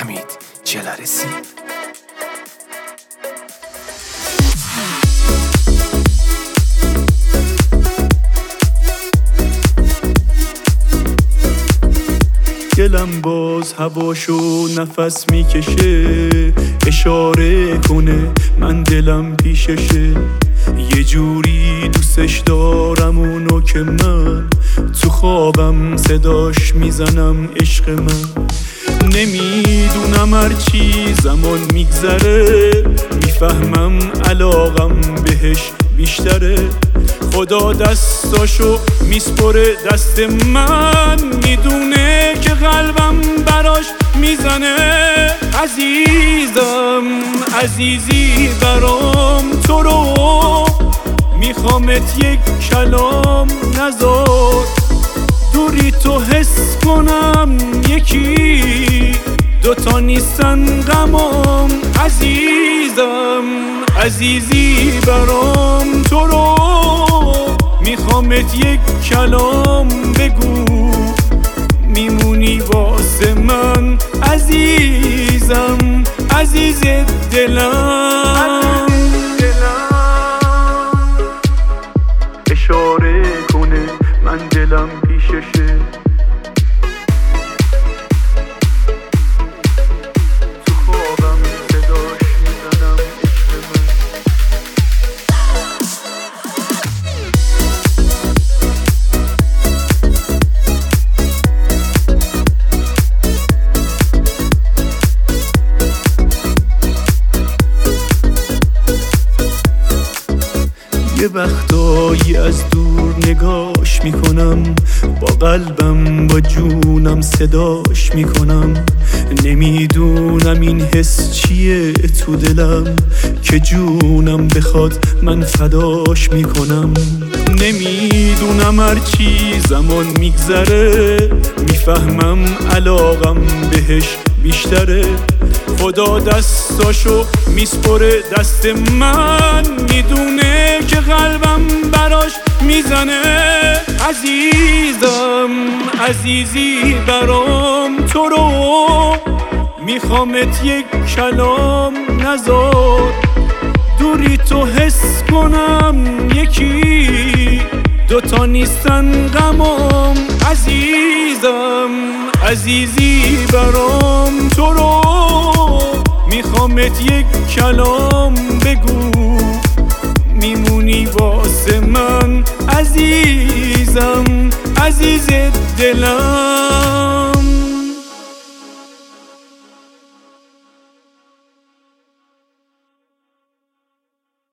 حمید جلارسی. دلم باز هواشو نفس میکشه، اشاره کنه من دلم پیششه. یه جوری دوستش دارم اونو که من تو خوابم صداش میزنم عشق من. نمیدونم هرچی زمان میگذره میفهمم علاقم بهش بیشتره. خدا دستاشو میسپره دست من، میدونه که قلبم براش میزنه. عزیزم عزیزی برام تو رو میخوامت یک کلام نذار، دوری تو حس کنم یکی دوتا نیستن غمام. عزیزم عزیزی برام تو رو میخوامت یک کلام بگو، میمونی واسه من عزیزم عزیز دلم. اشاره کنه من دلم پیششه، تو خوابم صداش میزنم عشق من. یه وقتایی از دور نگاش میکنم، با قلبم با جونم صداش میکنم. نمیدونم این حس چیه تو دلم که جونم بخواد من فداش میکنم. نمیدونم هرچی زمان میگذره میفهمم علاقم بهش بیشتره. خدا دستاشو میسپره دست من، میدونه که قلبم براش میزنه. عزیزم عزیزی برام تو رو میخوامت یک کلام نذار، دوری تو حس کنم یکی دوتا نیستن غمام. عزیزم عزیزی برام تو رو میخوامت یک کلام بگو، میمونی واسه من عزیزم عزیز دلم.